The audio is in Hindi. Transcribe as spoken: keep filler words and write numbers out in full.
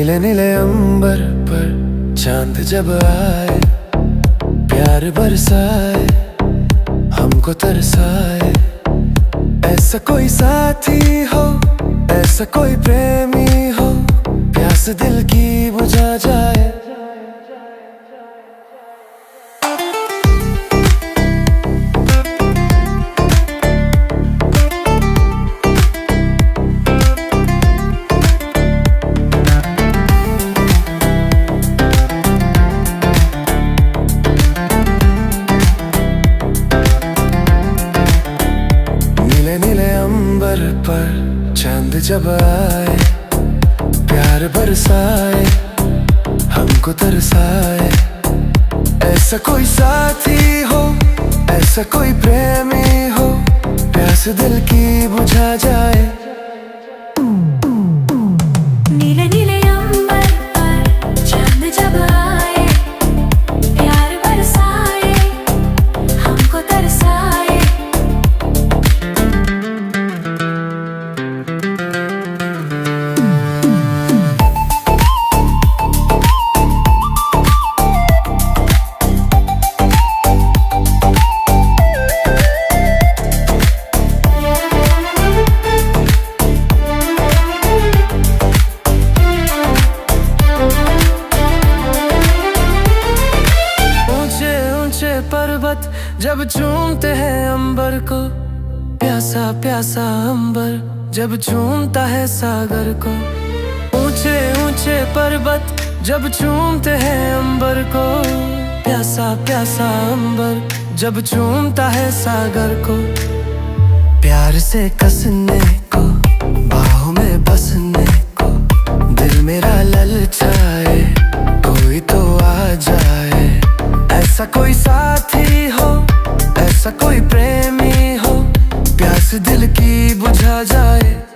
नीले नीले अंबर पर चांद जब आए, प्यार बरसाए, हमको तरसाए। ऐसा कोई साथी हो, ऐसा कोई प्रेमी हो, प्यास दिल की बुझा जाए। पर चांद जब आए, प्यार बरसाए, हमको तरसाए। ऐसा कोई साथी हो, ऐसा कोई प्रेमी हो, प्यास दिल की बुझा जाए। नीले नीले अंबर पर चांद जब आए, प्यार बरसाए, हमको तरसाए। पर्वत जब चूमते हैं अंबर को, प्यासा प्यासा अंबर जब चूमता है सागर को। ऊंचे ऊंचे पर्वत जब चूमते हैं अंबर को, प्यासा प्यासा अंबर जब चूमता है सागर को। प्यार से कसने को, बाहों में बसने को, दिल मेरा ललचाए, कोई तो आ जाए। ऐसा कोई साथी हो, ऐसा कोई प्रेमी हो, प्यास दिल की बुझा जाए।